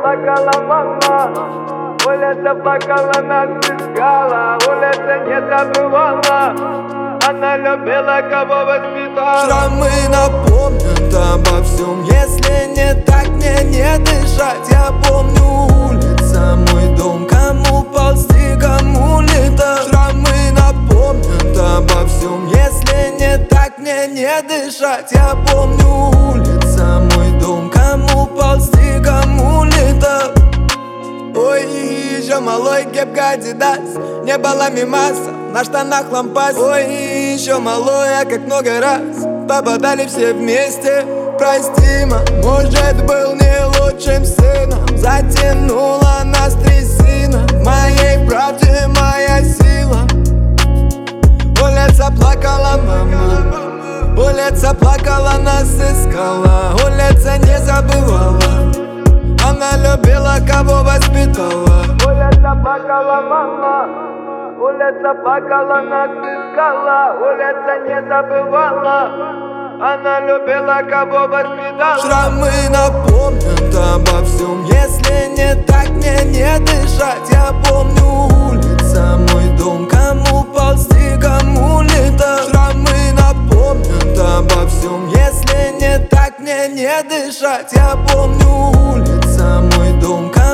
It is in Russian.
плакала мама, улица плакала, нас искала, улица не забывала, она любила, кого воспитала. Шрамы напомнят обо всем, если не так, мне не дышать. Я помню улица, мой дом, кому ползти, кому летать. Шрамы напомнят обо всем, если не так, мне не дышать. Я помню улица, мой дом, кому ползти, кому летать. Ой, еще малой, кепка Адидас, не было мимаса, на штанах лампас. Ой, еще малой, а как много раз попадали все вместе. Прости, может, был не лучшим сыном, затянула нас трясина. В моей правде моя сила. Улица плакала, мама, улица плакала, нас искала, улица не забывала, она любила, кого воспитала. Улица плакала мама, улица плакала, нас искала, улица не забывала, она любила, кого воспитала. Шрамы напомнят обо всем, если не так, мне не дышать. Я помню улица, мой дом, кому ползти, кому летать. Шрамы напомнят обо всем, если не так, мне не дышать. Я помню улица, мой дом, кому